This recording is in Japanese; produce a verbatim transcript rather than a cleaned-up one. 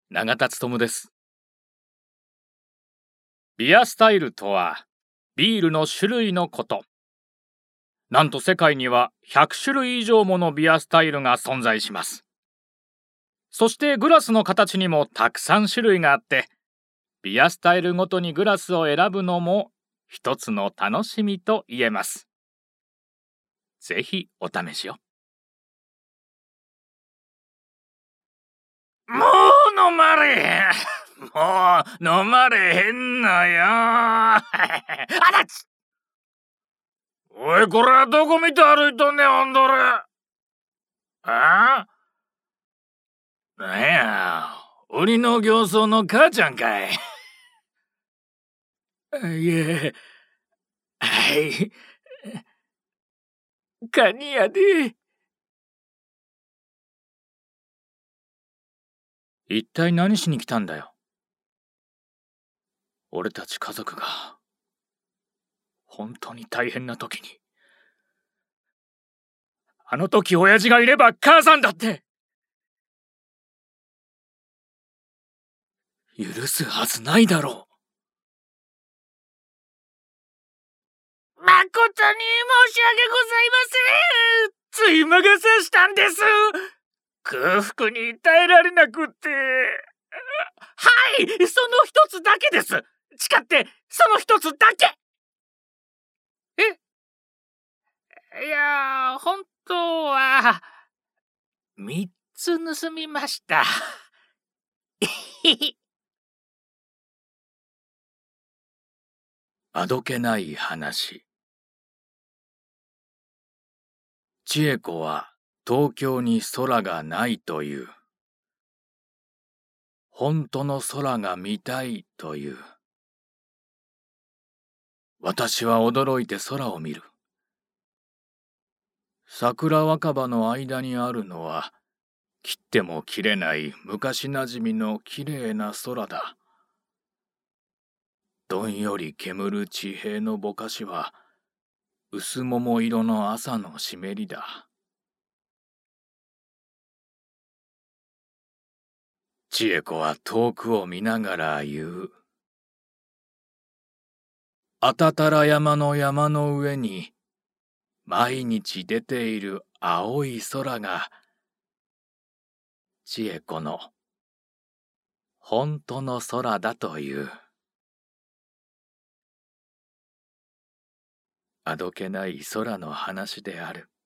永田勉です。ビアスタイルとはビールの種類のこと。なんと世界にはひゃくしゅるい以上ものビアスタイルが存在します。そしてグラスの形にもたくさん種類があって、ビアスタイルごとにグラスを選ぶのも一つの楽しみと言えます。ぜひお試しを。もう飲まれへん。もう飲まれへんのよ。あらち。おい、これはどこ見て歩いとんねん、ほんどれ。ああ、なんや、売りの形相の母ちゃんかい。いえ、はい、カニやで。一体何しに来たんだよ。俺たち家族が本当に大変な時に。あの時親父がいれば母さんだって許すはずないだろう。誠に申し訳ございません。つい魔が差したんです。空腹に耐えられなくって。はい、その一つだけです。誓ってその一つだけ。え、いや、本当は三つ盗みました。あどけない話。千恵子は東京に空がないという。本当の空が見たいという。私は驚いて空を見る。桜若葉の間にあるのは、切っても切れない昔なじみのきれいな空だ。どんより煙る地平のぼかしは、薄桃色の朝の湿りだ。千恵子は遠くを見ながら言う。あたたら山の山の上に、毎日出ている青い空が、千恵子の本当の空だという。あどけない空の話である。